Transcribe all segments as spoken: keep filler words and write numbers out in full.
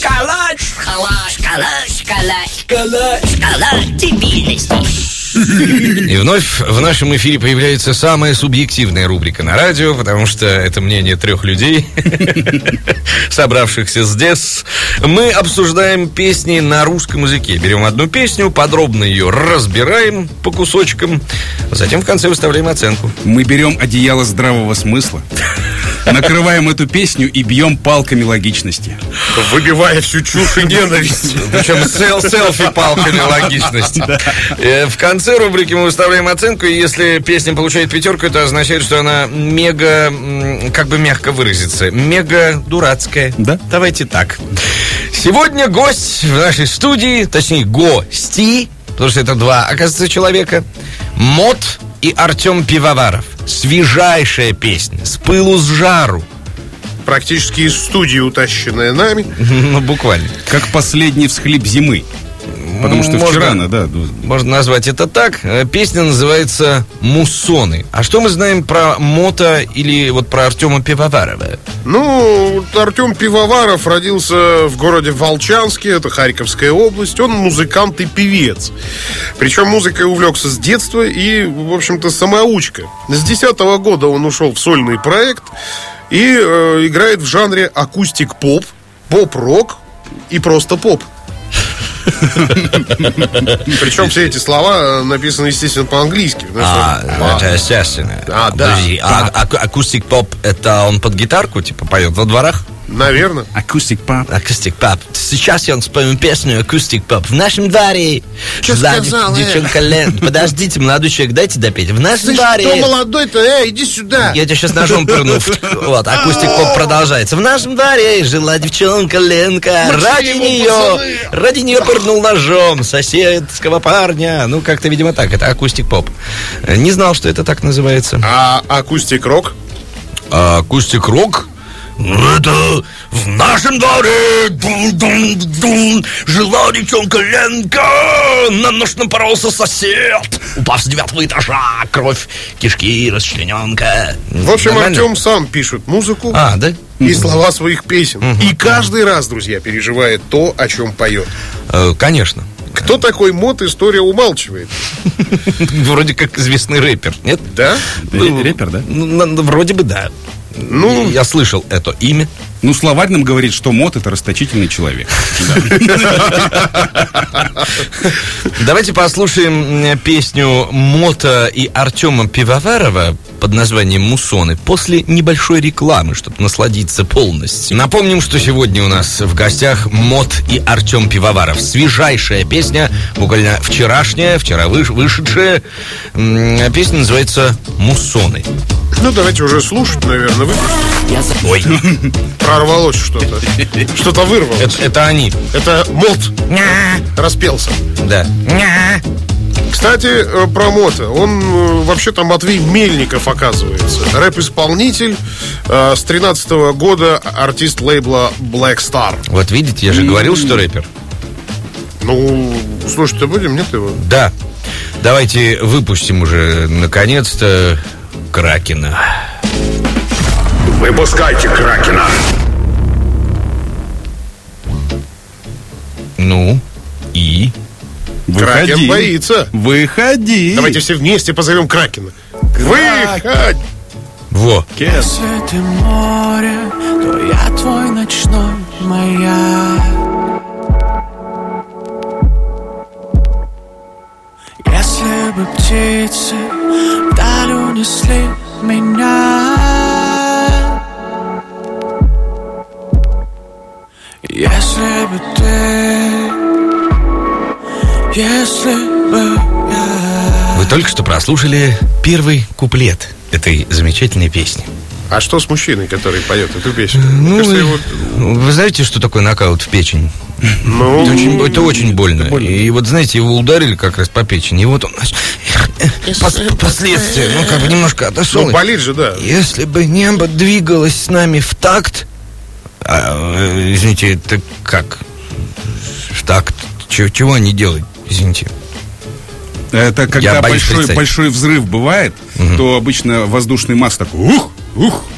Шкала, шкала, шкала, шкала, шкала, шкала дебильности. И вновь в нашем эфире появляется самая субъективная рубрика на радио, потому что это мнение трех людей, собравшихся здесь. Мы обсуждаем песни на русском языке. Берем одну песню, подробно ее разбираем по кусочкам, затем в конце выставляем оценку. Мы берем одеяло здравого смысла, накрываем эту песню и бьем палками логичности, выбивая всю чушь и ненависть. Причем селфи палками логичности. В конце В конце рубрики мы выставляем оценку, и если песня получает пятерку, это означает, что она мега, как бы мягко выразиться, мега дурацкая. Да? Давайте так. Сегодня гость в нашей студии, точнее гости, потому что это два, оказывается, человека, Мот и Артем Пивоваров. Свежайшая песня, с пылу с жару. Практически из студии утащенная нами. Ну, буквально. Как последний всхлип зимы. Потому что можно, вчера, ну, да. Можно назвать это так. Песня называется «Муссоны». А что мы знаем про Мота или вот про Артема Пивоварова? Ну, Артем Пивоваров родился в городе Волчанске, это Харьковская область. Он музыкант и певец. Причем музыкой увлекся с детства и, в общем-то, самоучка. С десятого года он ушел в сольный проект и э, играет в жанре акустик-поп, поп-рок и просто поп. Причем все эти слова написаны, естественно, по-английски. А, это естественно. А, да. Подожди, а акустик-поп, это он под гитарку, типа, поет во дворах? Наверное. Акустик-поп. Акустик-поп. Сейчас я спою песню акустик-поп. В нашем дворе. Что сказал, девчонка Лен. Подождите, молодой человек, дайте допеть. В нашем Слышь, дворе. кто молодой-то? Эй, иди сюда. Я тебя сейчас ножом пырну. Вот, акустик-поп продолжается. В нашем дворе жила девчонка Ленка. Ради нее, ради нее пырнул ножом соседского парня. Ну, как-то, видимо, так. Это акустик-поп. Не знал, что это так называется. А акустик-рок? А акустик-рок? Это в нашем дворе дун-дун-дун, жила девчонка Ленка, на нож напоролся сосед, упав с девятого этажа, кровь, кишки, расчлененка. В общем, нормально? Артем сам пишет музыку, а, да? и слова своих песен. Угу. И каждый раз, друзья, переживает то, о чем поет. э, Конечно. Кто такой Мот, история умалчивает. Вроде как известный рэпер, нет? Да? Рэпер, да? Ну, вроде бы да. Ну, я слышал это имя. Ну, словарь нам говорит, что Мот — это расточительный человек. Давайте послушаем песню Мота и Артема Пивоварова под названием «Муссоны» после небольшой рекламы, чтобы насладиться полностью. Напомним, что сегодня у нас в гостях Мот и Артем Пивоваров. Свежайшая песня, буквально вчерашняя, вчера вышедшая. Песня называется «Муссоны». Ну, давайте уже слушать, наверное, выпустим. Ой, прорвалось что-то. Что-то вырвалось. Это, это они. Это Мот распелся. Да. Кстати, про Мота. Он вообще-то Матвей Мельников, оказывается. Рэп-исполнитель. С тринадцатого года артист лейбла Black Star. Вот видите, я же говорил, что рэпер. Ну, слушать-то будем, нет его? Да. Давайте выпустим уже, наконец-то, Кракена. Выпускайте Кракена. Ну, и? Кракен Выходи. боится. Выходи. Давайте все вместе позовем Кракена. Выходи. Во. Если ты море, то я твой ночной маяк. Если бы птицы вдаль унесли меня, если бы ты, если бы я. Вы только что прослушали первый куплет этой замечательной песни. А что с мужчиной, который поет эту песню? Ну, Кажется, вы, его... вы знаете, что такое нокаут в печень? Ну, это, очень, это очень больно. больно. И вот, знаете, его ударили как раз по печени. И вот он пос, последствия, ну, как бы немножко отошел. Ну, болит же, да. Если бы небо двигалось с нами в такт. А, извините, это как? В такт? Чего, чего они делают? Извините. Это когда большой, большой взрыв бывает, угу. то обычно воздушный масс такой ух, ух.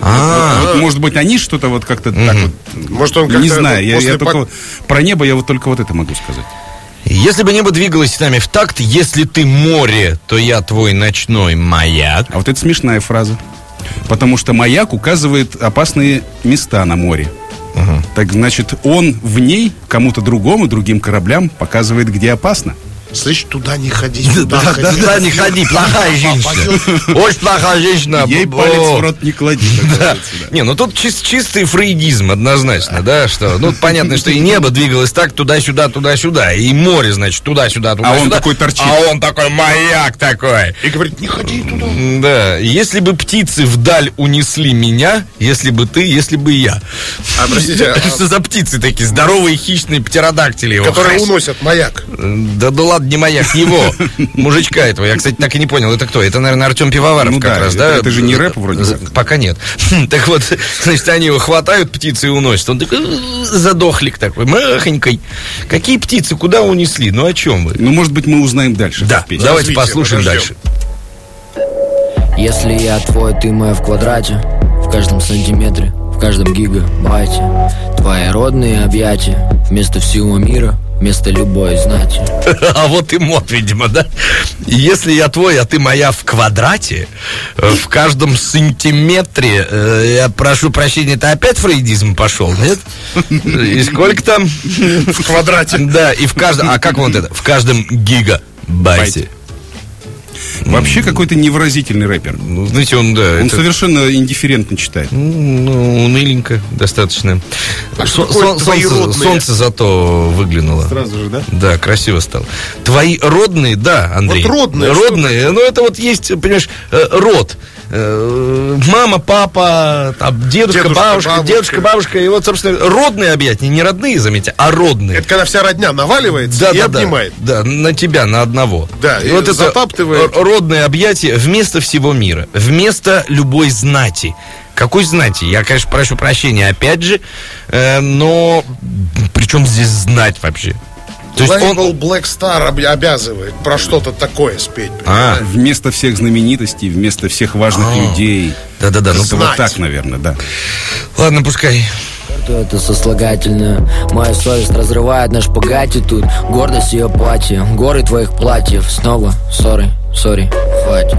А. Вот, может быть, они что-то вот как-то так вот... Может, он как-то Не знаю, я, после я только... пок- Про небо я вот только вот это могу сказать. Если бы небо двигалось с нами в такт, если ты море, то я твой ночной маяк. А вот это смешная фраза. Потому что маяк указывает опасные места на море. Ага. Так значит, он в ней кому-то другому, другим кораблям показывает, где опасно. Слышь, туда не ходи, туда Да, ходи. да, не ходи, плохая женщина. Очень плохая женщина. Ей О. палец в рот не клади. как Да. говорится, да. Не, ну тут чис- чистый фрейдизм однозначно, да, что, ну, понятно, что и небо двигалось так, туда-сюда, туда-сюда, и море, значит, туда-сюда, туда-сюда. он такой торчит. А он такой маяк такой. И говорит, не ходи туда. Да, если бы птицы вдаль унесли меня, если бы ты, если бы я. А, простите, а- Что за птицы такие, здоровые хищные птеродактили? его. Которые Хрясь. уносят маяк. Да, да ладно, не маяк, его, мужичка этого. Я, кстати, так и не понял, это кто? Это, наверное, Артем Пивоваров Ну как да, раз, это- да? это же не рэп вроде За- как. Пока нет. Так вот, значит, они его хватают, птицы и уносят. Он такой, «Э, задохлик такой, махонькой. Какие птицы, куда унесли? Ну, о чем вы? Ну, может быть, мы узнаем дальше. Да, в песне. давайте Развитие, послушаем подождем. дальше. Если я твой, ты моя в квадрате, в каждом сантиметре, в каждом гигабайте. Твои родные объятия вместо всего мира, вместо любой знати. А вот и мод, видимо, да? Если я твой, а ты моя в квадрате, э, в каждом сантиметре, э, я прошу прощения, это опять фрейдизм пошел, нет? И сколько там? В квадрате. Да, и в каждом, а как вот это? В каждом гигабайте. Вообще какой-то невыразительный рэпер. Ну, знаете, он, да, Он это, совершенно индифферентно читает. ну, уныленько достаточно. А Со- что такое сон- твои солнце, родные? солнце зато выглянуло. Сразу же, да? Да, красиво стало. Твои родные, да, Андрей. Вот родные, Родные, ну это вот есть, понимаешь, э, род. Э, Мама, папа, там, дедушка, Дедушка, бабушка, бабушка. дедушка, бабушка. И вот, собственно, родные объятия, не родные, заметьте, а родные. Это когда вся родня наваливается Да, и да, обнимает. да, да, на тебя, на одного. Да, и затаптывает. р- родное объятие вместо всего мира, вместо любой знати. Какой знати? Я, конечно, прошу прощения, опять же, э, но причем здесь знать вообще? То есть он... Лейбл Black Star об- обязывает про что-то такое спеть. А, Вместо всех знаменитостей, вместо всех важных А. людей. да-да-да, ну Это знать. вот так, наверное, да. ладно, пускай. Что это сослагательное? Моя совесть разрывает на шпагате тут. Гордость и апатия, горы твоих платьев. Снова, сори, сори, хватит.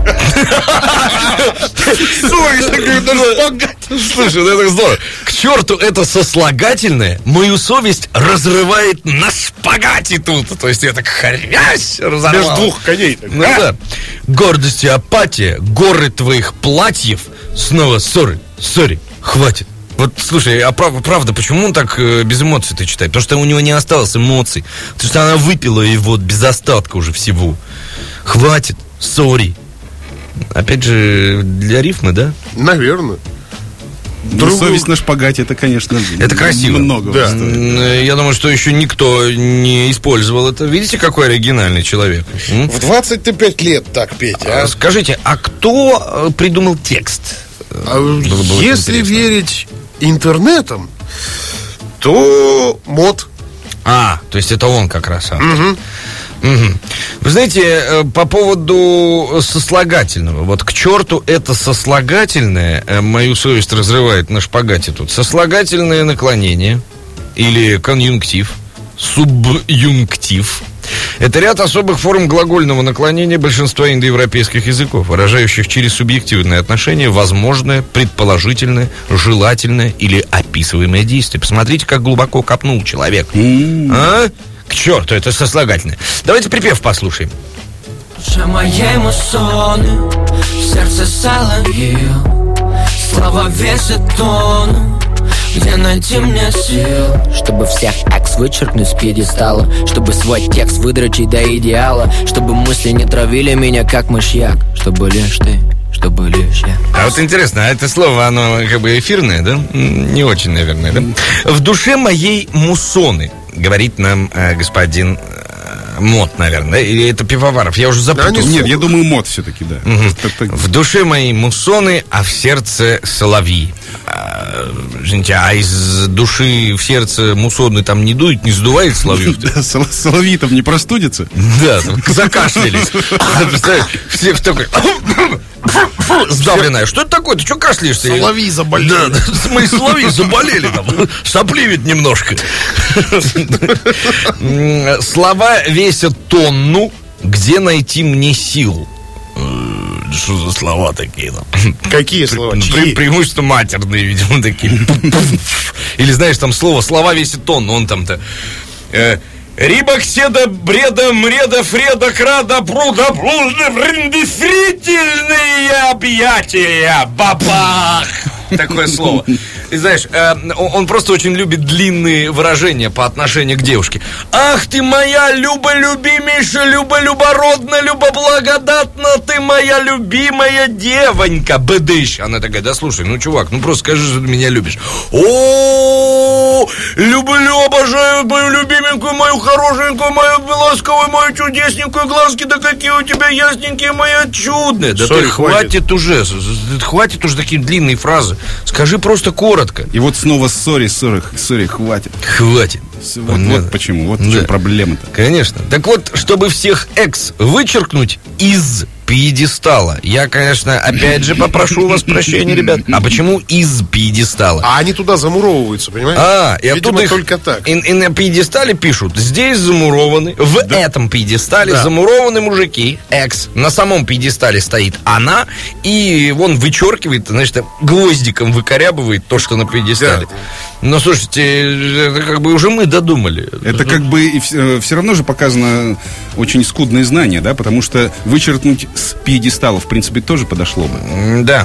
Слушай, ну это здорово. К черту это сослагательное. Мою совесть разрывает на шпагате тут. То есть я так хрясь разорвал. Между двух коней. так. Ну да. Гордость и апатия, горы твоих платьев. Снова ссоры, сори, хватит. Вот, слушай, а прав- правда, почему он так э, без эмоций-то читает? Потому что у него не осталось эмоций. Потому что она выпила его без остатка уже всего. Хватит, сори. Опять же, для рифмы, да? Наверное. Ну, Другу- совесть на шпагате, это, конечно, Это красиво. много Да. стоит. М, Я думаю, что еще никто не использовал это. Видите, какой оригинальный человек? М? В двадцать пять лет так петь, а? А Скажите, а кто э, придумал текст? А Было бы очень если интересно. верить интернетам, то мод. А, то есть это он как раз. автор. Мгм. Вы знаете, э, по поводу сослагательного. Вот к черту это сослагательное, э, мою совесть разрывает на шпагате тут. Сослагательное наклонение или конъюнктив, субъюнктив. Это ряд особых форм глагольного наклонения большинства индоевропейских языков, выражающих через субъективное отношение возможное, предположительное, желательное или описываемое действие. Посмотрите, как глубоко копнул человек. А? К черту, это сослагательное. Давайте припев послушаем. Душа моей муссоны, сердце соловьил, слова весят тонну, где найти мне сил? Чтобы всех экс вычеркнуть с пьедестала, чтобы свой текст выдрочить до идеала, чтобы мысли не травили меня как мышьяк, чтобы лишь ты, чтобы лишь я. А вот интересно, а это слово, оно как бы эфирное, да? М, Не очень, наверное, да? В душе моей муссоны, говорит нам э, господин э, Мот, наверное, да? Или это Пивоваров? Я уже запутался. Нет, я думаю, мод все-таки, да. Так- так- В душе моей муссоны, а в сердце соловьи. А, извините, а из души в сердце муссоны там не дует, не сдувает соловьев? Да, сол- соловьи там не простудятся? Да, там закашлялись. Представляешь, все в такой... Фу, сдавленная. Что это такое? Ты что кашляешься? Соловьи заболели. Да, да, мои соловьи заболели там. Сопли ведь немножко. Слова весят тонну. Где найти мне сил? Что за слова такие там? Какие слова? Пре- преимущественно матерные, видимо, такие. Или знаешь, там слово, слова весят тонну. Он там-то э, Рибокседа, бреда, мреда, фреда, крада, пруда, блужды, врындифрительные объятия. Бабах! Такое слово. И знаешь, э, он просто очень любит длинные выражения по отношению к девушке. Ах ты моя любо-любимейшая, любо-любородная, любо-благодатна, ты моя любимая девонька. Быдыщ. Она такая, да слушай, ну чувак, ну просто скажи, что ты меня любишь. О, люблю, обожаю мою любименькую, мою хорошенькую, мою ласковую, мою чудесненькую, глазки, да какие у тебя ясненькие, моя чудная. Да ты хватит уже, хватит уже такие длинные фразы. Скажи просто коротко. И вот снова ссори, ссори, ссори, хватит. Хватит. Вот, вот почему, вот в чем да. проблема-то. Конечно. Так вот, чтобы всех экс вычеркнуть из пьедестала, я, конечно, опять же попрошу у вас прощения, ребят. А почему из пьедестала? А они туда замуровываются, понимаешь? А, и Видимо, оттуда их только так. И, и на пьедестале пишут: здесь замурованы, в да. этом пьедестале да. замурованы мужики, экс. На самом пьедестале стоит она, и он вычеркивает, значит, гвоздиком выкорябывает то, что на пьедестале. Да. Но, слушайте, это как бы уже мы додумали. Это как бы и все, все равно же показано очень скудное знание, да, потому что вычеркнуть с пьедестала, в принципе, тоже подошло бы. Да.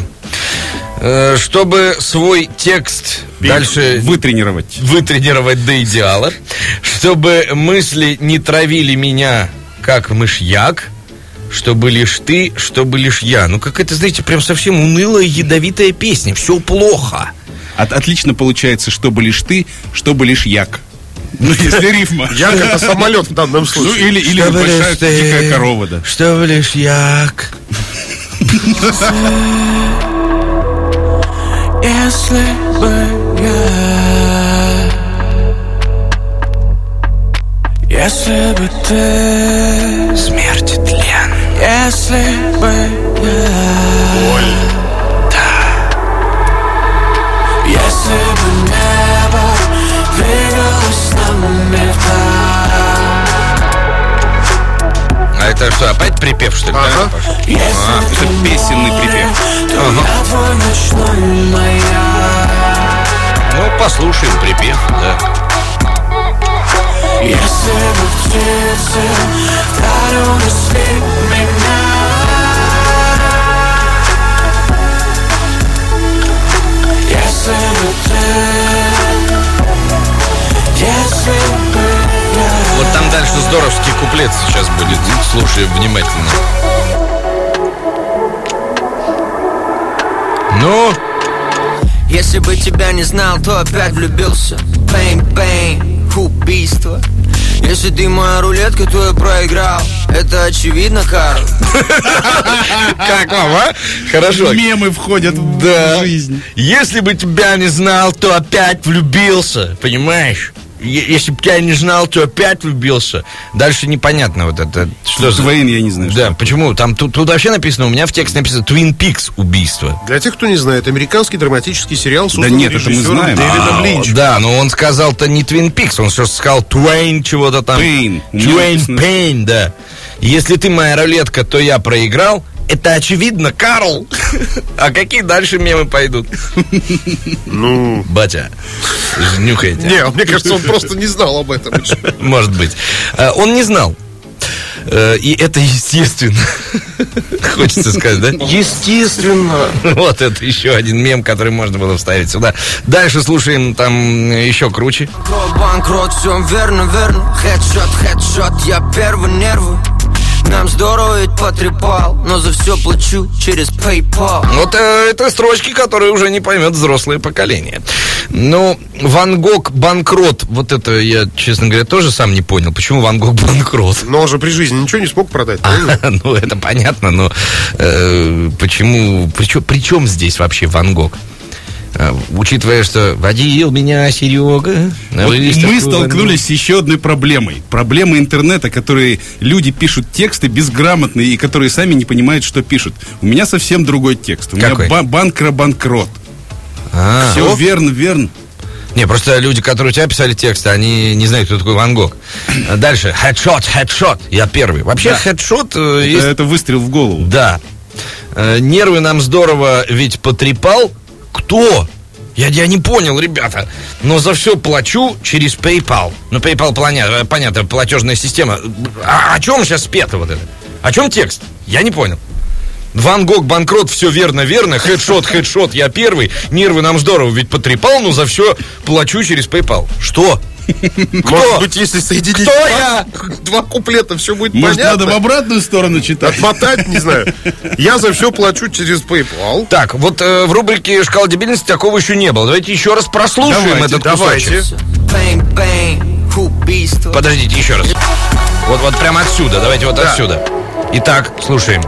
Чтобы свой текст и дальше вытренировать. Вытренировать до идеала. Чтобы мысли не травили меня, как мышьяк. Чтобы лишь ты, чтобы лишь я. Ну, как это, знаете, прям совсем унылая, ядовитая песня. Все плохо. От, отлично получается, чтобы лишь ты, чтобы лишь як. Ну, если рифма. Як — это самолет в данном случае. Ну, или, или большая дикая корова, да. Чтобы лишь як. Если бы я, если бы ты, смерть и тлен. Если бы я, боль. Да. Если бы небо двигалось с нами вдаль. А это что, опять припев, что ли? Ага. Да? А, это песенный припев. Ага. Твой ночной маяк. Ну, послушаем припев, да. Если бы птицы вдаль унесли меня, если бы ты, если бы я. Вот там дальше здоровский куплет сейчас будет. Слушай внимательно. Ну? Если бы тебя не знал, то опять влюбился. Бэнг-бэнг, убийство. Если ты моя рулетка, то я проиграл. Это очевидно, Карл. Как вам, а? Хорошо. Мемы входят в жизнь. Если бы тебя не знал, то опять влюбился. Понимаешь? Если бы тебя не знал, то опять влюбился. Дальше непонятно вот это. Что за... Твоин, я не знаю. Да, почему? Там тут, тут вообще написано, у меня в тексте написано Twin Peaks убийство. Для тех, кто не знает, американский драматический сериал создан Да нет, это мы режиссером знаем. Дэвидом А, Линчем. Да, но он сказал-то не Twin Peaks, он что сказал Twain чего-то там. Pain. Twain Pain, да. Если ты моя рулетка, то я проиграл. Это очевидно, Карл. А какие дальше мемы пойдут? Ну, батя, нюхайте. не, мне кажется, он просто не знал об этом. Может быть. Он не знал. И это естественно. Хочется сказать, да? Естественно. Вот это еще один мем, который можно было вставить сюда. Дальше слушаем там еще круче. Банкрот, все верно, верно. Хедшот, хедшот, я первый нервы. Нам здорово ведь потрепал, но за все плачу через PayPal. Вот э, это строчки, которые уже не поймет взрослое поколение. Ну, Ван Гог банкрот. Вот это я, честно говоря, тоже сам не понял. Почему Ван Гог банкрот? Но он же при жизни ничего не смог продать. А, ну, это понятно, но э, почему... При чем, при чем здесь вообще Ван Гог? А, учитывая, что водил меня Серега. Вот мы столкнулись с еще одной проблемой. Проблема интернета, которые люди пишут тексты безграмотные и которые сами не понимают, что пишут. У меня совсем другой текст. У Какой? меня ба- банкро-банкрот. А, Все верно, верно. Не, просто люди, которые у тебя писали тексты, они не знают, кто такой Ван Гог. Дальше. Хедшот, хедшот. Я первый. Вообще, Да. хедшот э, Это, есть... это выстрел в голову. Да. Э, Нервы нам здорово ведь потрепал. Кто? Я, я не понял, ребята. Но за все плачу через PayPal. Ну, PayPal, понятно, понятно, платежная система. А о чем сейчас спето вот это? О чем текст? Я не понял. Ван Гог, банкрот, все верно, верно. Хедшот, хедшот, я первый. Нервы нам здорово ведь потрепал, но за все плачу через PayPal. Что? Может быть, если соединить Кто два, я? два куплета, все будет Может, понятно. надо в обратную сторону читать? Отмотать, не знаю. Я за все плачу через PayPal. Так, вот э, в рубрике «Шкала дебильности» такого еще не было. Давайте еще раз прослушаем Давайте, этот давайте. кусочек. Бэнг-бэнг, убийство. Подождите, еще раз. Вот, вот прямо отсюда, давайте вот Да. отсюда. Итак, слушаем.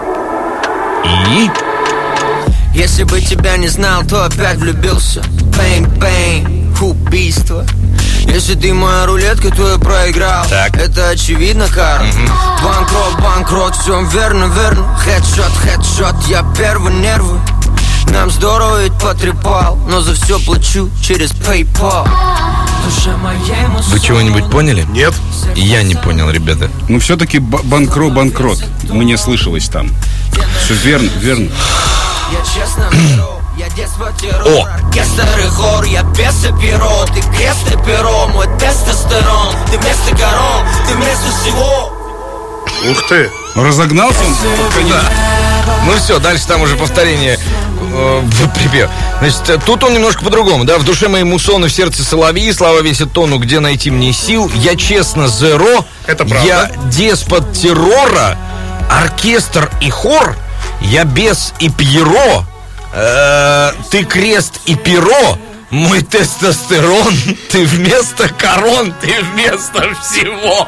И... Если бы тебя не знал, то опять влюбился. Бэнг-бэнг, убийство. Если ты моя рулетка, то я проиграл. Так. Это очевидно, Карл. Банкрот, банкрот, все верно, верно. Хедшот, хедшот, я первый, нервы. Нам здорово ведь потрепал, но за все плачу через PayPal. Душа моей мусор. Вы чего-нибудь поняли? Нет. Я не понял, ребята. Ну, все-таки банкро-банкрот. Мне слышалось там. Все верно, верно. Я честно беру, я детство террор. О! Оркестр и хор, я без и перо. Ты крест и перо, мой тестостерон. Ты вместо корон, ты вместо всего. Ух ты. Разогнался он? Да. Ну все, дальше там уже повторение э, в припев. Значит, э, тут он немножко по-другому, да. В душе моей мусоны, в сердце соловьи, слава весит тонну, где найти мне сил. Я честно зеро. Это правда. Я деспот террора. Оркестр и хор. Я бес и пьеро. Э, ты крест и перо. Мой тестостерон. Ты вместо корон, ты вместо всего.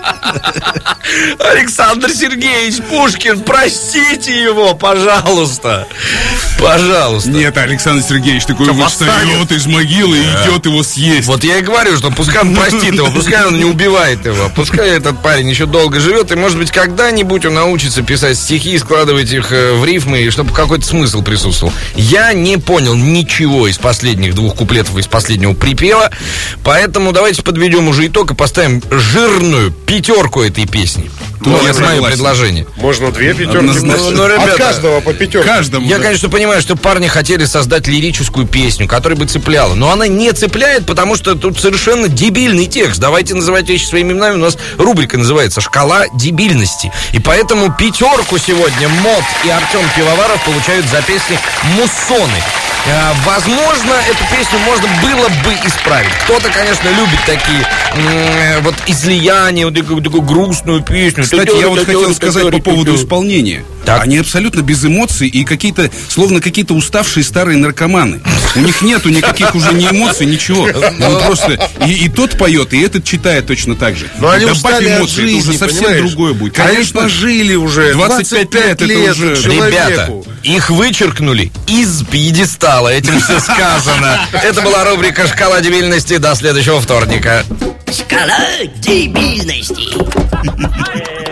Александр Сергеевич Пушкин, простите его, пожалуйста. Пожалуйста. Нет, Александр Сергеевич такой вот встает из могилы и идет его съесть. Вот я и говорю, что пускай он простит его, пускай он не убивает его, пускай этот парень еще долго живет, и, может быть, когда-нибудь он научится писать стихи, складывать их э, в рифмы, и чтобы какой-то смысл присутствовал. Я не понял ничего из последних двух куплетов, из последнего припева, поэтому давайте подведем уже итог и поставим жирную пятерку этой песни. Ну, это я мое согласен. предложение. Можно две пятерки. Однозначно. Ну, Ну, ребята, от каждого по пятерке. Каждому. Я, да. конечно, понимаю, что парни хотели создать лирическую песню, которая бы цепляла. Но она не цепляет, потому что тут совершенно дебильный текст. Давайте называть вещи своими именами. У нас рубрика называется «Шкала дебильности». И поэтому пятерку сегодня Мот и Артем Пивоваров получают за песни «Муссоны». А, возможно, эту песню можно было бы исправить. Кто-то, конечно, любит такие м- вот излияния, вот такую, такую грустную песню. Кстати, я вот хотел сказать по поводу исполнения. Так. Они абсолютно без эмоций и какие-то, словно какие-то уставшие старые наркоманы. У них нету никаких уже ни эмоций, ничего. Он просто и, и тот поет, и этот читает точно так же. Но они Добавь устали от эмоции, жизни, это уже совсем понимаешь? другое будет. Конечно, Конечно, жили уже двадцать пять лет, это уже- человеку. Ребята, их вычеркнули из пьедестала. Этим все сказано. Это была рубрика «Шкала дебильности». До следующего вторника. Шкала дебильности.